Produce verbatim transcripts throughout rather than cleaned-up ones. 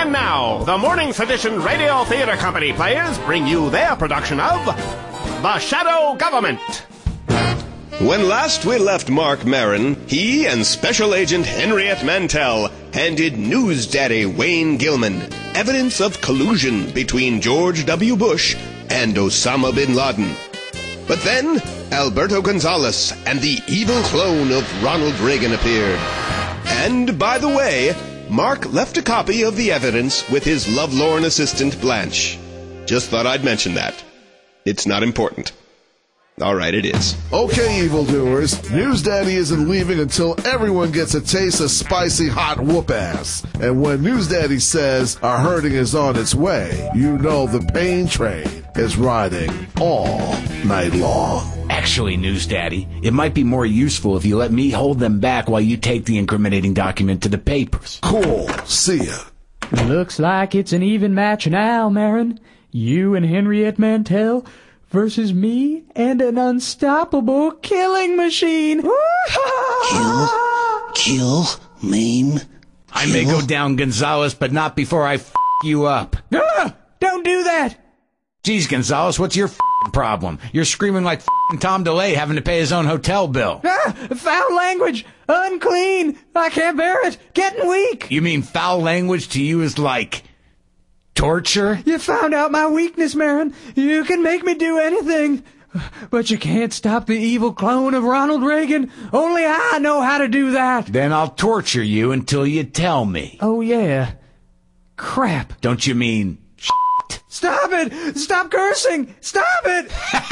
And now, the Morning's Edition Radio Theater Company players bring you their production of The Shadow Government. When last we left Mark Maron, he and Special Agent Henriette Mantell handed News Daddy Wayne Gilman evidence of collusion between George W. Bush and Osama bin Laden. But then, Alberto Gonzales and the evil clone of Ronald Reagan appeared. And, by the way, Mark left a copy of the evidence with his lovelorn assistant Blanche. Just thought I'd mention that. It's not important. All right, it is. Okay, evildoers. News Daddy isn't leaving until everyone gets a taste of spicy hot whoop ass. And when News Daddy says our hurting is on its way, you know the pain train is riding all night long. Actually, News Daddy, it might be more useful if you let me hold them back while you take the incriminating document to the papers. Cool. See ya. Looks like it's an even match now, Maron. You and Henriette Mantell versus me and an unstoppable killing machine. Kill, kill, maim. I may go down, Gonzales, but not before I f*** you up. Ah, don't do that. Geez, Gonzales, what's your f***ing problem? You're screaming like f***ing Tom DeLay having to pay his own hotel bill. Ah, foul language. Unclean. I can't bear it. Getting weak. You mean foul language to you is like torture? You found out my weakness, Maron. You can make me do anything. But you can't stop the evil clone of Ronald Reagan. Only I know how to do that. Then I'll torture you until you tell me. Oh, yeah. Crap. Don't you mean shit? Stop it! Stop cursing! Stop it!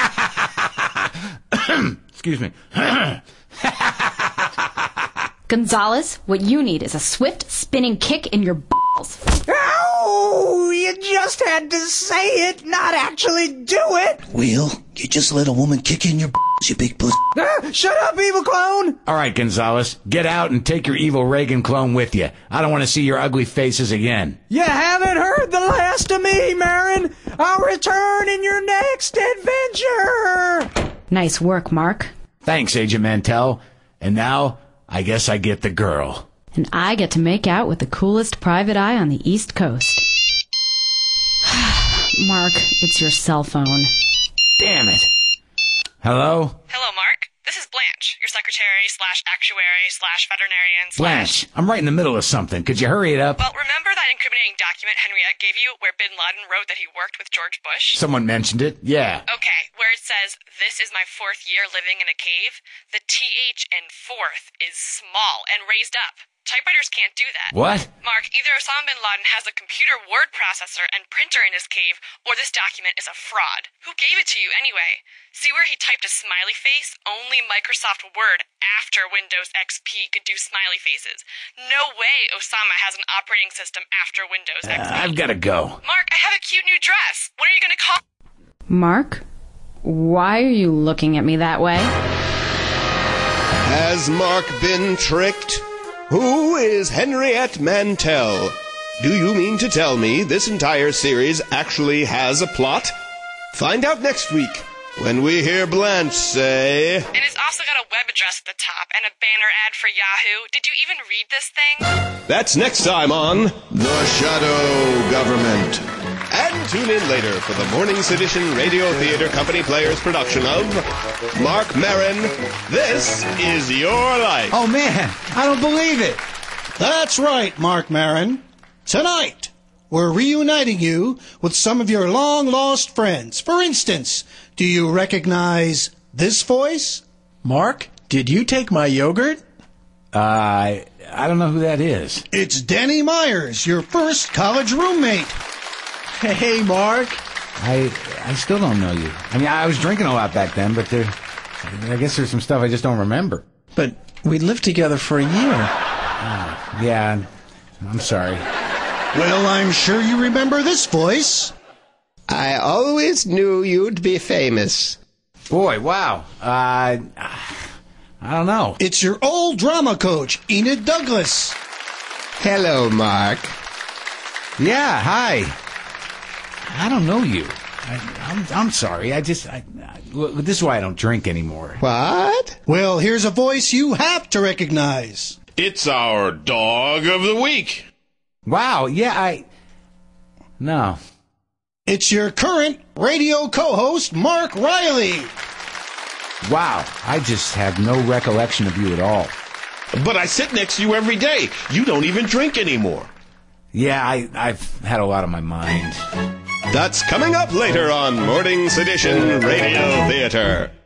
Excuse me. Gonzales, what you need is a swift, spinning kick in your balls. Ow! You just had to say it, not actually do it! Will, you just let a woman kick in your balls, you big puss. Ah, shut up, evil clone! All right, Gonzales, get out and take your evil Reagan clone with you. I don't want to see your ugly faces again. You haven't heard the last of me, Maron! I'll return in your next adventure! Nice work, Mark. Thanks, Agent Mantell. And now, I guess I get the girl. And I get to make out with the coolest private eye on the East Coast. Mark, it's your cell phone. Damn it. Hello? Hello, Mark. This is Blanche, your secretary slash actuary slash veterinarian slash... Blanche, I'm right in the middle of something. Could you hurry it up? Well, remember that incriminating document Henriette gave you where Bin Laden wrote that he worked with George Bush? Someone mentioned it, yeah. Okay, where it says, "This is my fourth year living in a cave." The T H in fourth is small and raised up. Typewriters can't do that. What? Mark, either Osama bin Laden has a computer word processor and printer in his cave, or this document is a fraud. Who gave it to you anyway? See where he typed a smiley face? Only Microsoft Word after Windows X P could do smiley faces. No way Osama has an operating system after Windows X P. Uh, I've got to go. Mark, I have a cute new dress. When are you going to call? Mark? Why are you looking at me that way? Has Mark been tricked? Who is Henriette Mantell? Do you mean to tell me this entire series actually has a plot? Find out next week when we hear Blanche say... And it's also got a web address at the top and a banner ad for Yahoo. Did you even read this thing? That's next time on The Shadow Government. And tune in later for the Morning's Edition Radio Theater Company Players production of Mark Maron, This Is Your Life. Oh, man, I don't believe it. That's right, Mark Maron. Tonight, we're reuniting you with some of your long-lost friends. For instance, do you recognize this voice? Mark, did you take my yogurt? Uh, I, I don't know who that is. It's Danny Myers, your first college roommate. Hey, Mark. I I still don't know you. I mean, I was drinking a lot back then, but there, I guess there's some stuff I just don't remember. But we lived together for a year. Uh, yeah, I'm sorry. Well, I'm sure you remember this voice. I always knew you'd be famous. Boy, wow. Uh, I don't know. It's your old drama coach, Enid Douglas. Hello, Mark. Yeah, hi. I don't know you. I, I'm I'm sorry. I just I, I, this is why I don't drink anymore. What? Well, here's a voice you have to recognize. It's our dog of the week. Wow. Yeah, I No. It's your current radio co-host, Mark Riley. Wow, I just have no recollection of you at all. But I sit next to you every day. You don't even drink anymore. Yeah, I, I've had a lot on my mind. That's coming up later on Morning Sedition Radio Theater.